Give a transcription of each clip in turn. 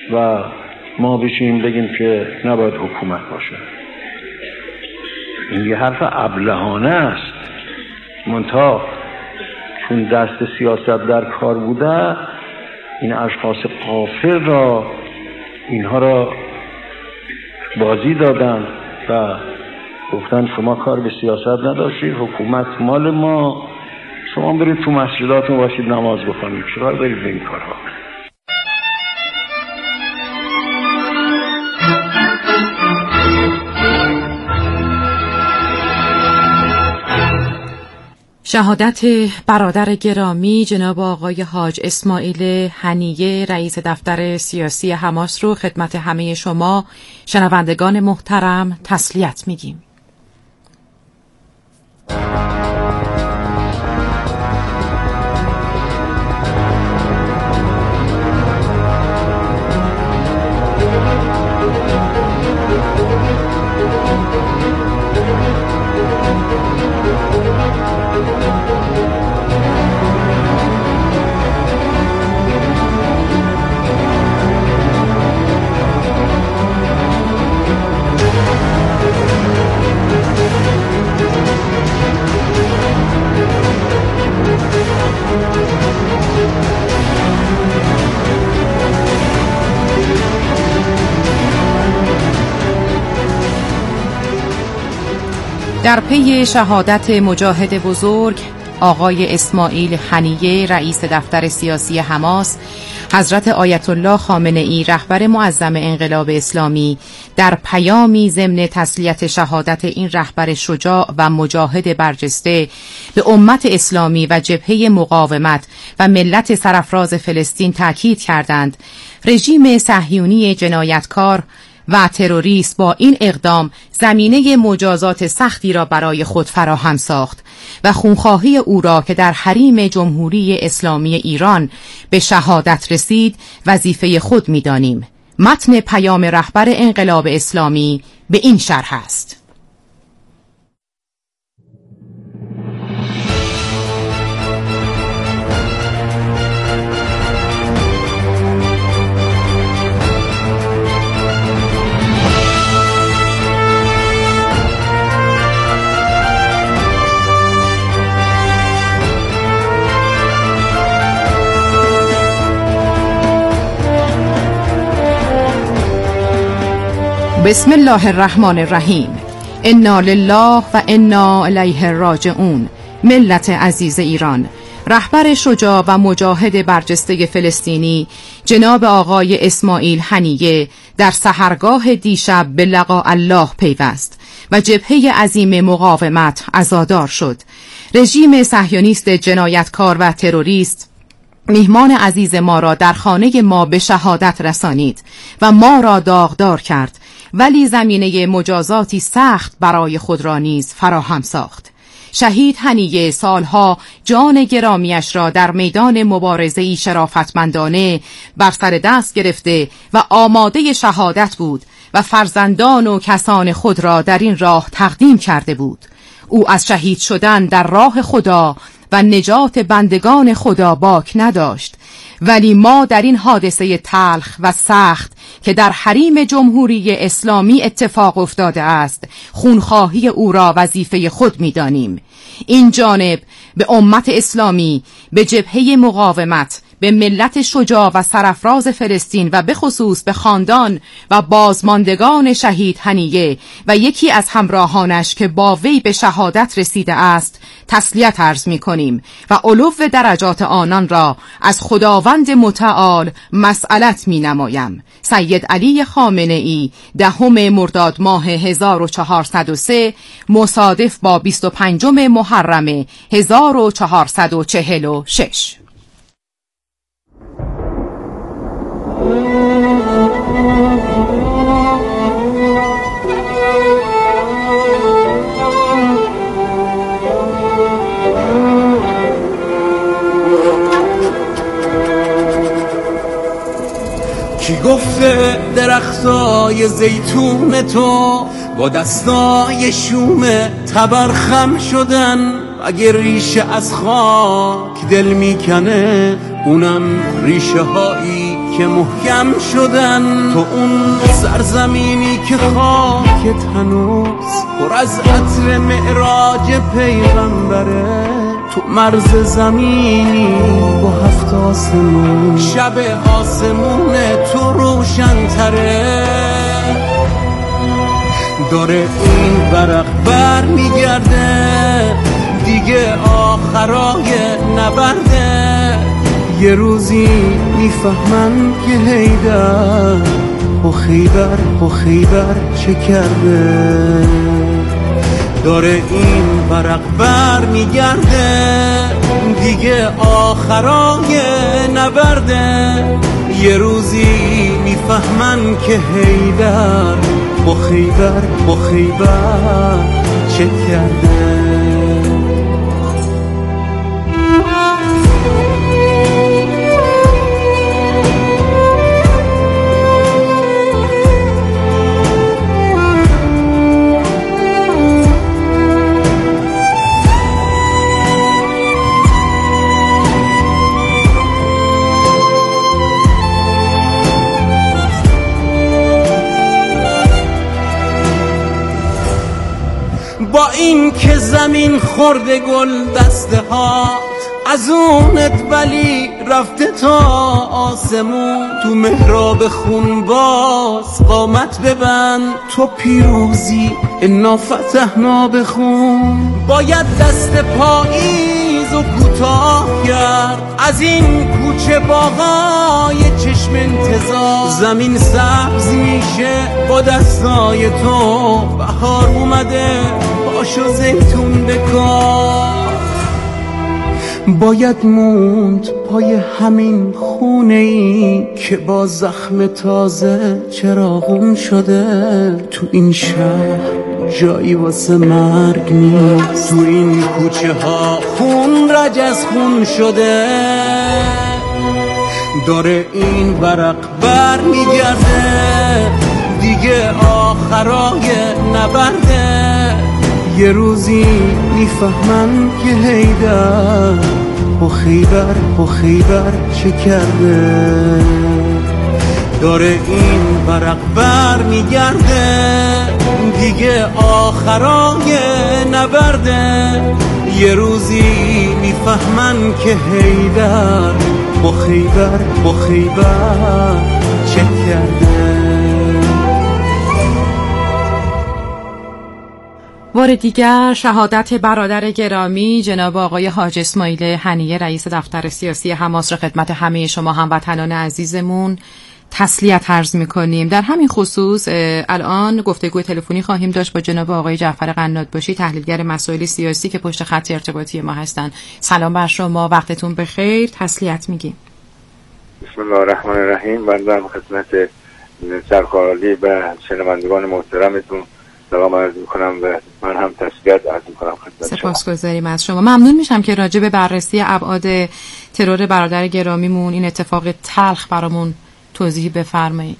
و ما بشیم بگیم که نباید حکومت باشه. این یه حرف ابلهانه است. منتها چون دست سیاست در کار بوده، این اشخاص غافل را اینها را بازی دادن و گفتن شما کار به سیاست نداشتید، حکومت مال ما، شما برید تو مسجداتون باشید نماز بخونید، چرا برید به این کارها؟ شهادت برادر گرامی جناب آقای حاج اسماعیل حنیه رئیس دفتر سیاسی حماس رو خدمت همه شما شنوندگان محترم تسلیت میگیم. در پی شهادت مجاهد بزرگ آقای اسماعیل حنیه رئیس دفتر سیاسی حماس، حضرت آیت الله خامنه‌ای رهبر معظم انقلاب اسلامی در پیامی ضمن تسلیت شهادت این رهبر شجاع و مجاهد برجسته به امت اسلامی و جبهه مقاومت و ملت سرافراز فلسطین تاکید کردند رژیم صهیونی جنایتکار و تروریست با این اقدام زمینه مجازات سختی را برای خود فراهم ساخت و خونخواهی او را که در حریم جمهوری اسلامی ایران به شهادت رسید وظیفه خود می‌دانیم. متن پیام رهبر انقلاب اسلامی به این شرح است: بسم الله الرحمن الرحیم. انا لله و انا الیه راجعون. ملت عزیز ایران، رهبر شجاع و مجاهد برجسته فلسطینی جناب آقای اسماعیل حنیه در سحرگاه دیشب به لقاء الله پیوست و جبهه عظیم مقاومت عزادار شد. رژیم صهیونیست جنایتکار و تروریست میهمان عزیز ما را در خانه ما به شهادت رسانید و ما را داغدار کرد، ولی زمینه مجازاتی سخت برای خود را نیز فراهم ساخت. شهید حنیه سالها جان گرامیش را در میدان مبارزه‌ای شرافتمندانه بر سر دست گرفته و آماده شهادت بود و فرزندان و کسان خود را در این راه تقدیم کرده بود. او از شهید شدن در راه خدا و نجات بندگان خدا باک نداشت، ولی ما در این حادثه تلخ و سخت که در حریم جمهوری اسلامی اتفاق افتاده است خونخواهی او را وظیفه خود می‌دانیم. این جانب به امت اسلامی، به جبهه مقاومت، به ملت شجاع و سرافراز فلسطین و به خصوص به خاندان و بازماندگان شهید حنیه و یکی از همراهانش که با وی به شهادت رسیده است تسلیت عرض می کنیم و علو درجات آنان را از خداوند متعال مسئلت می نمایم. سید علی خامنه‌ای 10 مرداد ماه 1403 مصادف با 25 محرم 1446. کی گفته درختای زیتون تو با دستای شوم تبرخم شدن؟ اگر ریشه از خاک دل میکنه اونم ریشه هایی که محکم شدن. تو اون سرزمینی که خاکت هنوز پر از عطر معراج پیغمبره. تو مرز زمینی با 7 آسمون، شب آسمون تو روشن تره. داره این ورق بر میگرده دیگه آخرای نبرده. یه روزی میفهمن که حیدر با خیبر چه کرده. داره این ورق بر میگرده دیگه آخرای نبرده. یه روزی میفهمن که حیدر با خیبر چه کرده. با این که زمین خورده گل دسته ها از اونت ولی رفته تا آسمون. تو محراب خون باز قامت ببند، تو پیروزی انا فتحنا بخون. باید دست پاییز و کوتاه کرد از این کوچه باغای چشم انتظار. زمین سبز میشه با دستای تو، بهار اومده پاشو زیتون بکار. باید موند پای همین خونه ای که با زخم تازه چراغون شده. تو این شهر جایی واسه مرگ نیست، تو این کوچه ها خون رج از خون شده. داره این ورق بر میگرده دیگه آخرای نبرده. یه روزی میفهمن که حیدر با خیبر چه کرده. داره این ورق بر میگرده دیگه آخرای نبرده. یه روزی میفهمن که حیدر با خیبر چه کرده. بار دیگر شهادت برادر گرامی جناب آقای حاج اسماعیل حنیه رئیس دفتر سیاسی حماس را خدمت همه شما هموطنان عزیزمون تسلیت عرض می‌کنیم. در همین خصوص الان گفتگوی تلفنی خواهیم داشت با جناب آقای جعفر قنات‌باشی، تحلیلگر مسائل سیاسی که پشت خط ارتباطی ما هستند. سلام بر شما، وقتتون بخیر، تسلیت میگیم. بسم الله الرحمن الرحیم. بنده خدمت سرکارعالی و شنوندگان محترمتون سلام عرض میکنم و من هم تسلیت عرض میکنم خدمت شما. سپاسگزاریم از شما. ممنون میشم که راجع به بررسی ابعاد ترور برادر گرامیمون، این اتفاق تلخ برامون توضیح بفرمایید.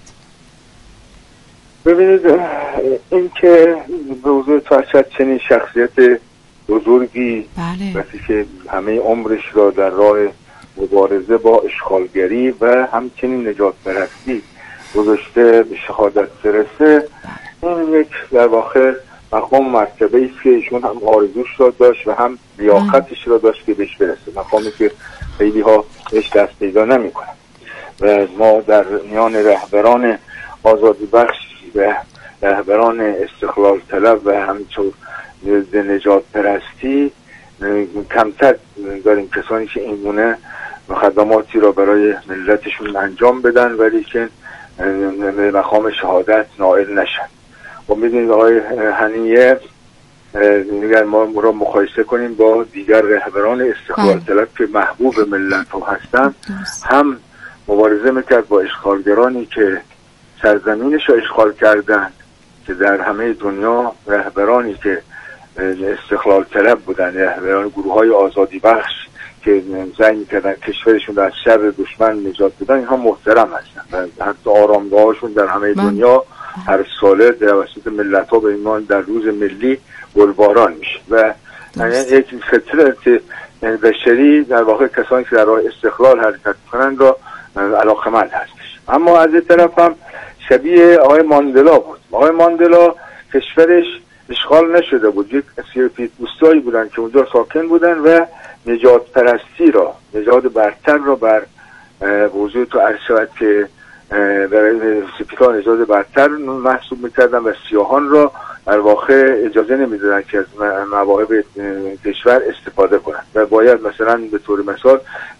ببینید، این که به حضور فرشت چنین شخصیت بزرگی وقتی که همه عمرش را در راه مبارزه با اشغالگری و همچنین نجات پرستی گذاشته به شهادت برسه، این یک در واقع مقام مرتبه ایست که ایشون هم آرزوش را داشت و هم لیاقتش را داشت که بهش برسه، مقامی که خیلی ها بهش دست پیدا نمی کنن. و ما در میان رهبران آزادی بخش و رهبران استقلال طلب و همینطور نجات پرستی کمتر داریم کسانی که این گونه خدماتی را برای ملتشون انجام بدن ولی که به مقام شهادت نائل نشن. و میدونید آقای حنیه دیگر ما را مقایسه کنیم با دیگر رهبران استقلال طلب که محبوب ملت ها هستن، هم مبارزه میکرد با اشغالگرانی که سرزمینش را اشغال کردن که در همه دنیا رهبرانی که استقلال طلب بودن، رهبران گروه های آزادی بخش که زنگ میکردن کشورشون از شر دشمن نجات بدن، اینها محترم هستن و حتی آرامگاهاشون در همه دنیا هر ساله در وسط ملت ها به ایمان در روز ملی گلباران میشه و یک فطرت بشری در واقع کسانی که در راه استقلال حرکت کنند را علاقمند هستش. اما از این طرف هم شبیه آقای ماندلا بود. آقای ماندلا کشورش اشغال نشده بود، یک سیاه‌پوستایی بودن که اونجا ساکن بودن و نجات پرستی را، نجات برتر را بر وجود تو عرض شود که برای سپیدها نجات برتر محسوب میکردن و سیاهان را در واقع اجازه نمیدادن که از مواهب کشور استفاده کنند و باید مثلا به طور مثال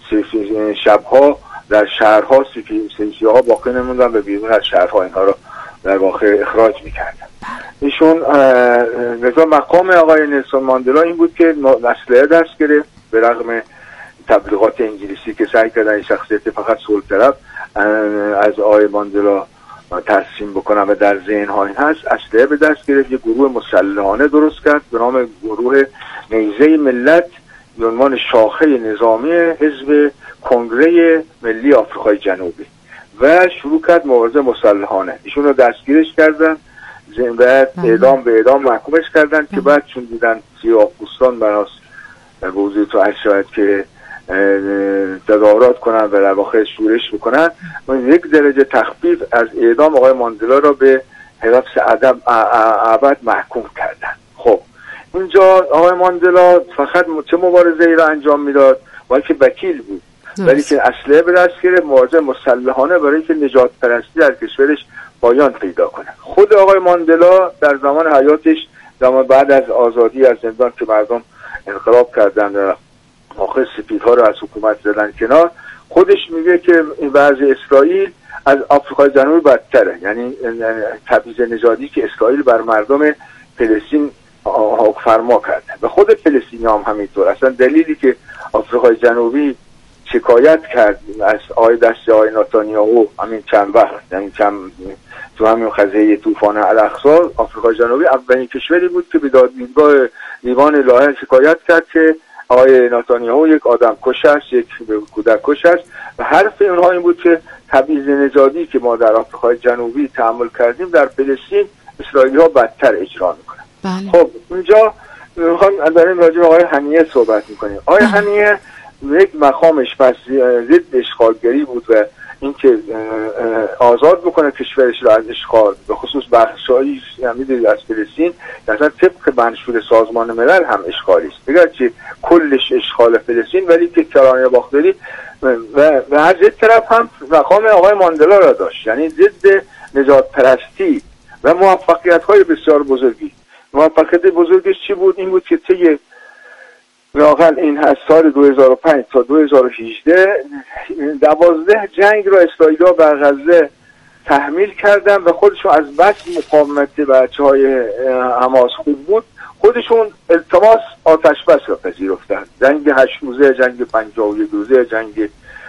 شبها در شهرها سیاه‌ها باقی نموندن و بیرون از شهرها اینها را در واقع اخراج میکردن. ایشون نظام مقام آقای نلسون ماندلا این بود که اسلحه دست گرفت، به رغم تبلیغات انگلیسی که سعی کردن این شخصیت فقط صلح طلب از آقای ماندلا ترسیم بکنن و در ذهن‌ها این هست، اسلحه به دست گرفت، یک گروه مسلحانه درست کرد به نام گروه نیزه ملت به عنوان شاخه نظامی حزب کنگره ملی آفریقای جنوبی و شروع کرد مبارزه مسلحانه. ایشون رو دستگیرش کردن، بعد اعدام به اعدام محکومش کردن که بعد چون دیدن سیاه‌پوستان براس بوزی تو شاید که تظاهرات کنن و در واقع شورش بکنن، یک درجه تخفیف از اعدام آقای ماندلا را به حبس ابد محکوم کردن. خب اینجا آقای ماندلا فقط چه مبارزه ای را انجام میداد؟ بلکه وکیل بود، ولی که اسلحه به دست گرفت، مبارزه مسلحانه برای که نجات پرستی در کشورش پایان پیدا کنه. خود آقای ماندلا در زمان حیاتش، زمان بعد از آزادی از زندان که مردم انقلاب کردن و آخر سپیدها رو از حکومت زدن کنار، خودش میگه که این وضع اسرائیل از آفریقای جنوبی بدتره، یعنی تبعیض نژادی که اسرائیل بر مردم فلسطین فرما کرده و خود فلسطینی هم همینطور. اصلا دلیلی که آفریقای جنوبی شکایت کرد از دست آقای نتانیاهو همین چند وقت، یعنی تو همین قضیه طوفان الاقصی، آفریقای جنوبی اولین کشوری بود که به دادگاه دیوان الهه شکایت کرد که آقای نتانیاهو یک آدم کش است، یک کودک کش است و حرف اونها این بود که تبعیض نژادی که ما در آفریقای جنوبی تحمل کردیم در فلسطین اسرائیلی ها بدتر اجرا میکنن. بله. خب اینجا داریم راجع به آقای هنیه صحبت میکنیم. آقای هنیه یک مقامش پس ضد اشغالگری بود و اینکه آزاد بکنه کشورش را از اشغال، به خصوص بخشایی میدونید از فلسطین اصلا طبق منشور سازمان ملل هم اشغالی است، بگرد که کلش اشغال فلسطین، ولی که کرانه باختری و از یک طرف هم مقام آقای ماندلا را داشت، یعنی ضد نجات پرستی و موفقیت های بسیار بزرگی. موفقیت بزرگش چی بود؟ این بود که طی واقعا این از سال 2005 تا 2018 12 جنگ را اسرائیلی‌ها بر غزه تحمیل کردن و خودشون از بس مقاومت بچه‌های حماس خوب بود، خودشون التماس آتش بس را پذیرفتن. جنگ 8 روزه، جنگ 51 روزه، جنگ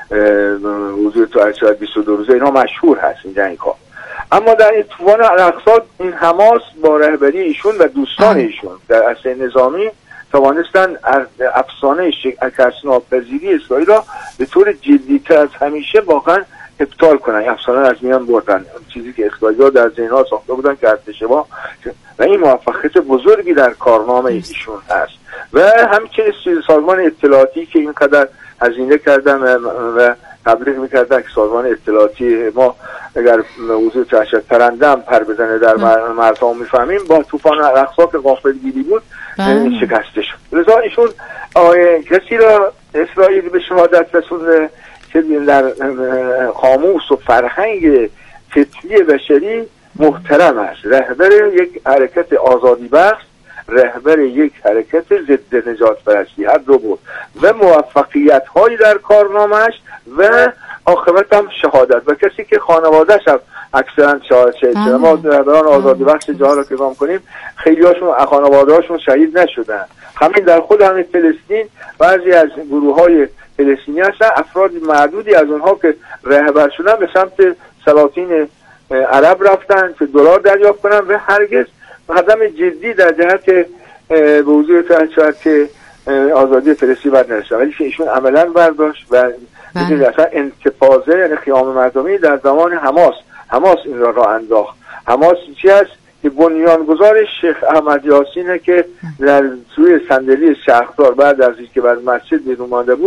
حدود تا 22 روزه، اینا مشهور هست این جنگ‌ها. اما در این طوفان الاقصی این حماس با رهبری ایشون و دوستان ایشون در اصل نظامی توانستن افسانه شکست ناپذیری اسرائیل را به طور جدی‌تر از همیشه واقعا ابطال کنن، افسانه از میان بردن، چیزی که اسرائیلی‌ها در ذهن‌ها ساخته بودن که اشتباه و این موفقیت بزرگی در کارنامه ایشون هست. و همچنین سازمان اطلاعاتی که اینقدر هزینه کردن و تبلیغ میکردن که سازمان اطلاعاتی ما اگر موضوع تشکر پرنده هم پر بزنه در مرزها میفهمیم، با طوفان الاقصی که غافلگیری بود شکسته شد. لذا ایشون کسی را اسرائیل به شهادت رسونده که در قاموس و فرهنگ فطری بشری محترم است، رهبر یک حرکت آزادی بخش، رهبر یک حرکت ضد نجات پرستی، هر دو بود و موفقیت هایی در کارنامه‌اش و عاقبت هم شهادت و کسی که خانواده‌اش هم اکثرا شهید. ما رهبران آزادی بخش جاها رو که کام کنیم خیلی هاشون خانواده‌هاشون شهید نشدن. همین در خود همین فلسطین بعضی از گروه‌های فلسطینی هستن، افراد معدودی از اونها که رهبر شدن به سمت سلاطین عرب رفتن که دلار دریافت کنن و هرگز قدم جدی در جهت به حضور شاید که آزادی فلسطین بر نرسید، ولی که ایشون عملا برداشت و اصلا انتفاضه یعنی قیام مردمی در زمان حماس این را انداخت. حماس چی هست؟ که بنیانگذار شیخ احمد یاسینه که در سوی صندلی شهردار بعد از اینکه بر مسجد بیرون مانده بود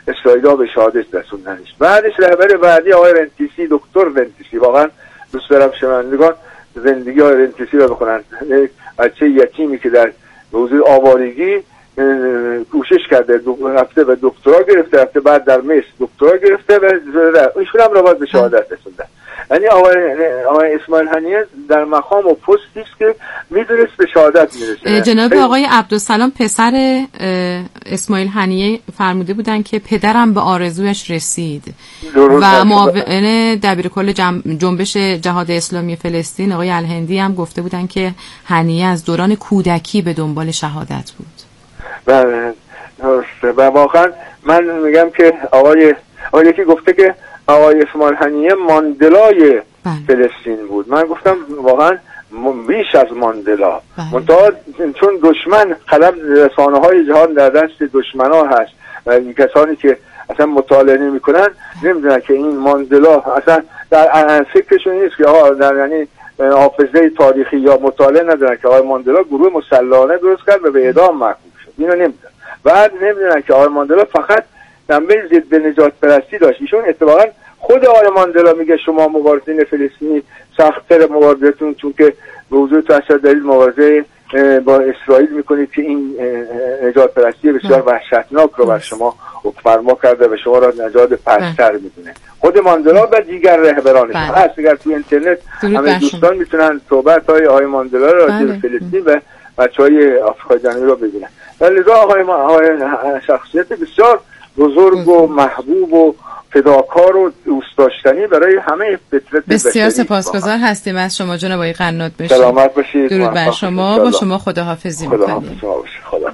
اسرائیل به شهادت رسوندنش. بعدش رهبر بعدی آقای رنتیسی، دکتر رنتیسی، واقعا دوست دارم شنوندگان زندگی آقای رنتیسی رو بخونن. بچه یتیمی که در موضوع آوارگی کوشش کرده، رفته و دکترا گرفته، رفته بعد در مصر دکترا گرفته و ایشون هم رو باز به شهادت رسوندن. یعنی آقای اسماعیل هنیه در مقام و پستی است که میدونست به شهادت میرسه. جناب آقای عبدالسلام پسر اسماعیل هنیه فرموده بودن که پدرم به آرزویش رسید و معاون دبیرکل جنبش جهاد اسلامی فلسطین آقای الهندی هم گفته بودن که هنیه از دوران کودکی به دنبال شهادت بود. بله و واقعا من میگم که آقای یکی گفته که آقای اسماعیل هنیه ماندلای فلسطین بود. من گفتم واقعا بیش از ماندلا. منتها چون دشمن قلم رسانه‌های جهان در دست دشمنا هست و این کسانی که اصلا مطالعه نمی‌کنن نمی‌دونن که این ماندلا اصلا در فکرشون نیست که آقا در یعنی حافظه تاریخی یا مطالعه ندارن که آقای ماندلا گروه مسلحانه درست کرد و به اعدام محکوم شد. اینو نمی‌دونن. بعد نمی‌دونن که آقای ماندلا فقط جنبه ضد نجات پرستی داشت. ایشون اتفاقا خود آقای ماندلا میگه شما مبارزین فلسطینی سخت‌تر مبارزتون چون که به حضور تشدد دارید مبارزه با اسرائیل میکنید که این نجات پرستی بسیار وحشتناک رو بر شما فرما کرده و شما را نجات پستر میدونه. خود ماندلا و دیگر رهبرانش هست. اگر تو اینترنت همه دوستان میتونن صحبت‌های آقای ماندلا را راجع به فلسطین و بچهای آفریقای جنوبی رو ببینن. لذا آقای شخصیت بسیار بزرگ و محبوب و فداکار و دوست داشتنی برای همه فطرت بسیار سپاسگزار هستیم از شما جناب آقای قنات بشید. سلامت باشید. درود بر شما. با شما خداحافظی می‌کنیم. خدا.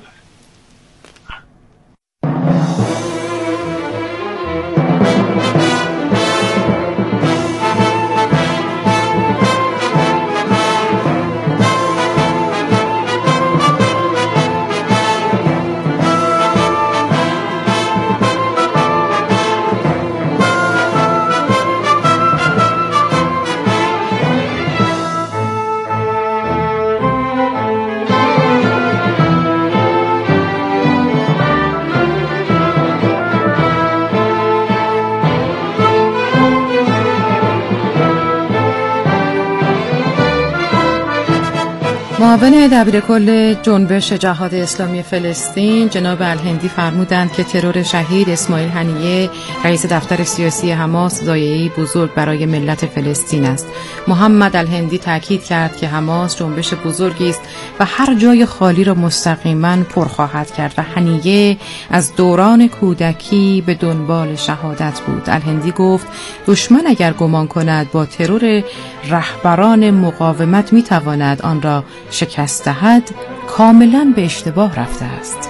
معاون دبیرکل جنبش جهاد اسلامی فلسطین جناب الهندی فرمودند که ترور شهید اسماعیل هنیه رئیس دفتر سیاسی حماس ضایعه‌ای بزرگ برای ملت فلسطین است. محمد الهندی تاکید کرد که حماس جنبش بزرگی است و هر جای خالی را مستقیما پر خواهد کرد و هنیه از دوران کودکی به دنبال شهادت بود. الهندی گفت دشمن اگر گمان کند با ترور رهبران مقاومت میتواند آن را شکست دهد کاملا به اشتباه رفته است.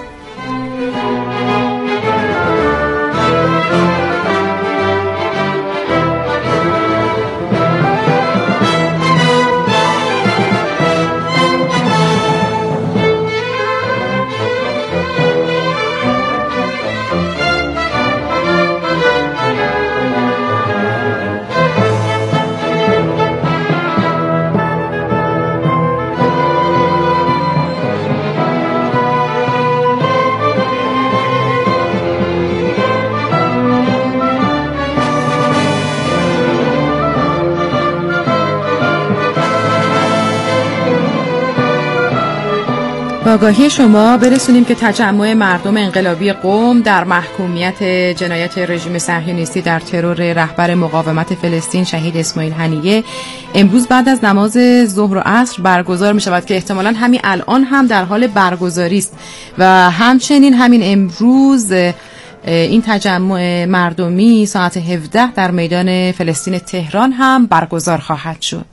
آگاهی شما برسونیم که تجمع مردم انقلابی قم در محکومیت جنایت رژیم صهیونیستی در ترور رهبر مقاومت فلسطین شهید اسماعیل هنیه امروز بعد از نماز ظهر و عصر برگزار می شود که احتمالاً همین الان هم در حال برگزاری است و همچنین همین امروز این تجمع مردمی ساعت 17 در میدان فلسطین تهران هم برگزار خواهد شد.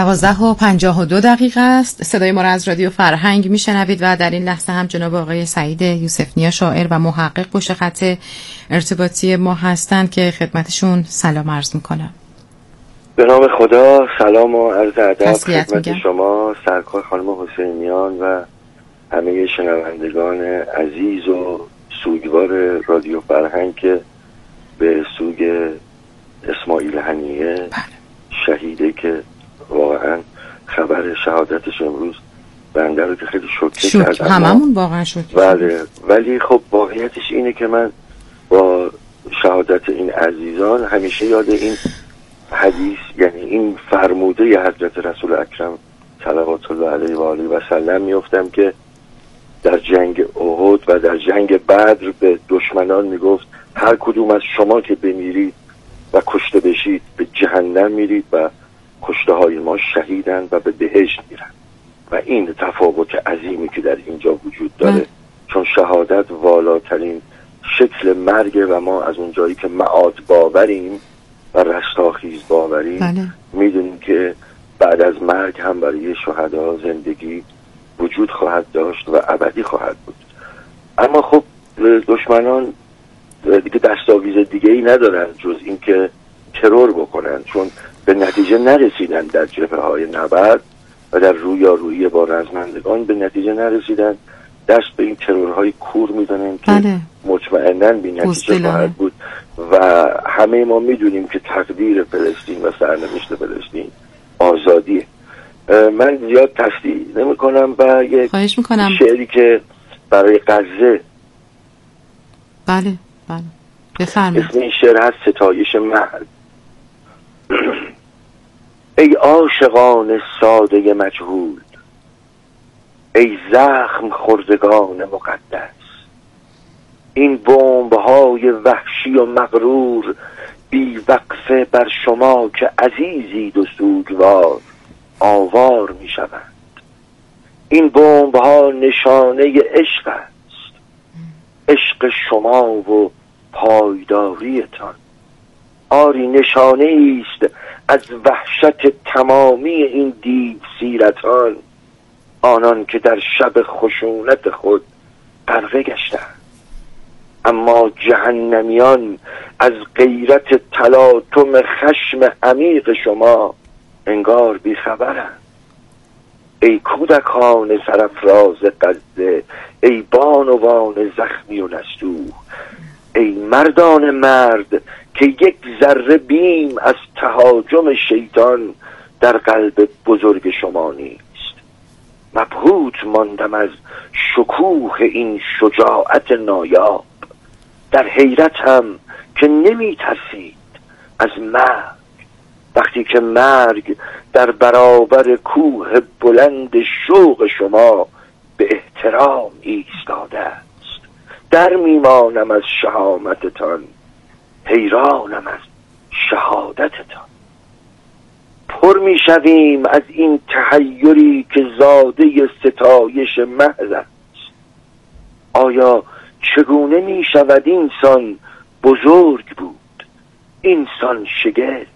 12:52 است. صدای ما را از رادیو فرهنگ میشنوید و در این لحظه هم جناب آقای سعید یوسف نیا شاعر و محقق پشت خط ارتباطی ما هستند که خدمتشون سلام عرض میکنم. به نام خدا، سلام و عرض ادب خدمت شما سرکار خانم حسینیان و همه شنوندگان عزیز و سوگوار رادیو فرهنگ که به سوگ اسماعیل هنیه شهیده که واقعا خبر شهادتش امروز بنده رو که خیلی شوکه کرد. هممون واقعا شوکه. بله، ولی خب واقعیتش اینه که من با شهادت این عزیزان همیشه یاد این حدیث، یعنی این فرموده ی حضرت رسول اکرم صلوات الله علیه و آله و سلم میفتم که در جنگ احد و در جنگ بدر به دشمنان میگفت هر کدوم از شما که بمیرید و کشته بشید به جهنم میرید و کشته های ما شهیدن و به بهشت میرن. و این تفاوت عظیمی که در اینجا وجود داره، چون شهادت والاترین شکل مرگ و ما از اونجایی که معاد باوریم و رستاخیز باوریم میدونیم که بعد از مرگ هم برای شهدا زندگی وجود خواهد داشت و ابدی خواهد بود. اما خب دشمنان دیگه دستاویز دیگه ای ندارن جز اینکه ترور بکنن، چون به نتیجه نرسیدن در جبهه های نبرد و در رویارویی با رزمندگان به نتیجه نرسیدن، دست به این ترورهای کور میدونن که مطمئناً بی نتیجه خواهد بود. و همه ما میدونیم که تقدیر فلسطین و سرنوشت فلسطین آزادیه. من زیاد تصدیح نمی کنم و یک شعری که برای غزه بله بفرمایید. اسم این شعر هست ستایش مرد. ای عاشقان ساده مجهول، ای زخم خوردگان مقدس، این بمب‌های وحشی و مغرور بی وقفه بر شما که عزیزید و سوگوار آوار می شوند. این بمب‌ها نشانه عشق است، عشق شما و پایداریتان. آری نشانه است از وحشت تمامی این دیو سیرتان، آنان که در شب خشونت خود غرقه گشتند. اما جهنمیان از غیرت تلاطم خشم عمیق شما انگار بیخبرند. ای کودکان سرافراز غزه، ای بانوان زخمی و نستوه، ای مردان مرد که یک ذره بیم از تهاجم شیطان در قلب بزرگ شما نیست. مبهوت ماندم از شکوه این شجاعت نایاب، در حیرتم که نمی ترسید از مرگ، وقتی که مرگ در برابر کوه بلند شوق شما به احترام ایستاده است. در میمانم از شهامتتان، حیرانم از شهادتتان. پر میشویم از این تحیری که زاده ستایش محض است. آیا چگونه می شود اینسان بزرگ بود، اینسان شگفت،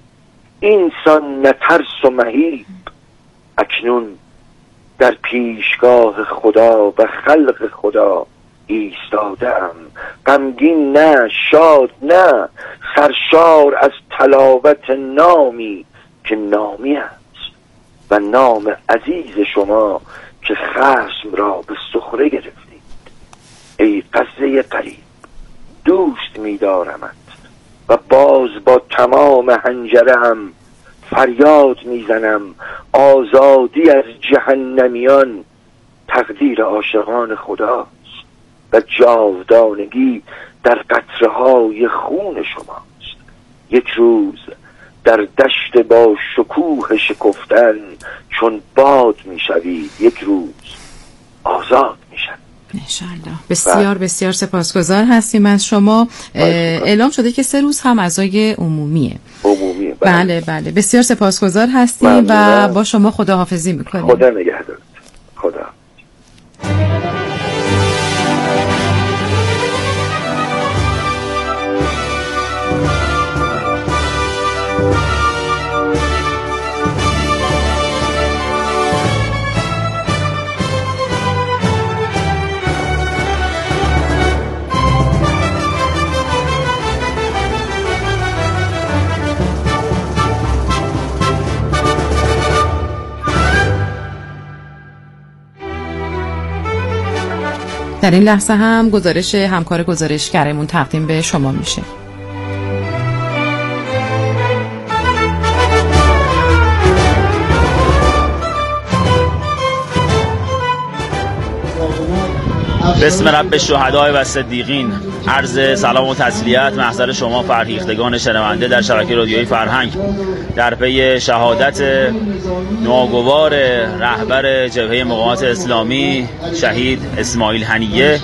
اینسان نترس و مهیب؟ اکنون در پیشگاه خدا و خلق خدا ایستادم، غمگین نه، شاد نه، سرشار از تلاوت نامی که نامی است و نام عزیز شما که خصم را به سخره گرفتید. ای غزه قریب، دوست می‌دارمت و باز با تمام حنجره‌ام فریاد میزنم آزادی از جهنمیان تقدیر عاشقان خداست و جاودانگی در قطره‌های خون شماست. یک روز در دشت با شکوه شکفتن چون باد میشوید، یک روز آزاد میشوید. انشالله. بسیار بسیار سپاسگزار هستیم از شما. اعلام شده که 3 روز هم عزای عمومیه. بله بله، بسیار سپاسگزار هستیم و با شما خداحافظی میکنیم. خدا نگهدار. خدا. در این لحظه هم گزارش همکار گزارشگرمون تقدیم به شما میشه. بسم رب الشهداء و صدیقین. عرض سلام و تسلیت محضر شما فرهیختگان شنونده در شبکه رادیویی فرهنگ در پی شهادت ناگوار رهبر جبهه مقاومت اسلامی شهید اسماعیل حنیه،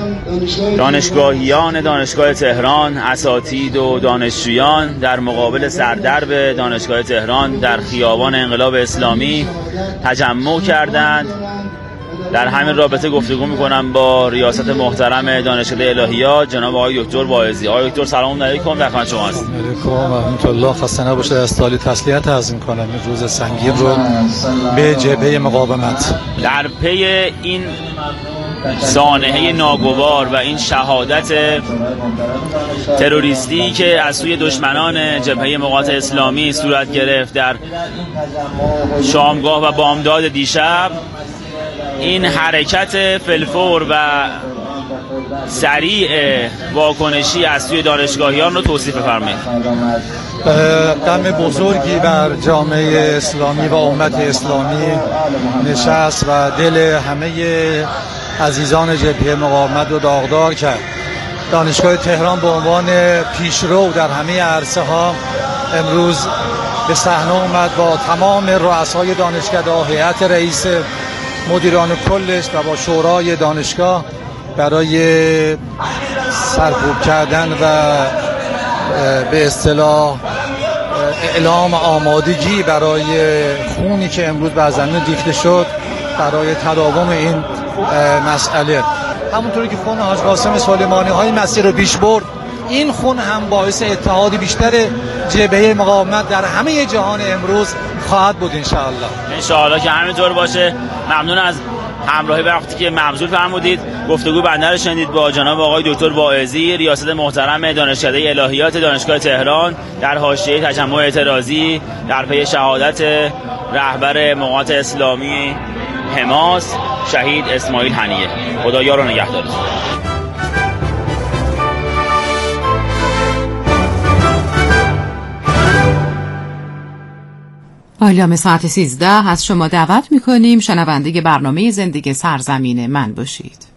دانشگاهیان دانشگاه تهران، اساتید و دانشجویان در مقابل سردرب دانشگاه تهران در خیابان انقلاب اسلامی تجمع کردند. در همین رابطه گفتگو میکنم با ریاست محترم دانشکده الهیات جناب آقای دکتر واعظی. آقای دکتر سلام علیکم، در خدمت شما هستم. علیکم و رحمت الله. خسته نباشید. از سالی تسلیت عرض میکنم این روز سنگین رو به جبهه مقاومت. در پی این سانحه ناگوار و این شهادت تروریستی که از سوی دشمنان جبهه مقاومت اسلامی صورت گرفت در شامگاه و بامداد دیشب، این حرکت فلفور و سریع واکنشی از سوی دانشگاهیان رو توصیف بفرمایید. غم بزرگی بر جامعه اسلامی و امت اسلامی نشست و دل همه عزیزان جبهه مقاومت رو داغدار کرد. دانشگاه تهران به عنوان پیشرو در همه عرصه ها امروز به صحنه اومد با تمام رؤسای دانشکده، هیئت رئیس، مدیران کلش و با شورای دانشگاه برای سرکوب کردن و به اصطلاح اعلام آمادگی برای خونی که امروز بر زمین ریخته شد برای تداوم این مسئله. همونطوری که خون حاج قاسم سلیمانی های مسیر رو پیش برد، این خون هم باعث اتحاد بیشتر جبهه مقاومت در همه جهان امروز خواهد بود انشاءالله که همینطور باشه. ممنون از همراهی وقتی که مبذول فرمودید. گفتگو بنده رو شنیدید با جناب آقای دکتر واعظی، ریاست محترم دانشکده الهیات دانشگاه تهران در حاشیه تجمع اعتراضی در پی شهادت رهبر مقاومت اسلامی حماس شهید اسماعیل حنیه. خدا یار و نگهدارتون. حالا ساعت 13 از شما دعوت میکنیم شنونده برنامه زندگی سرزمین من باشید.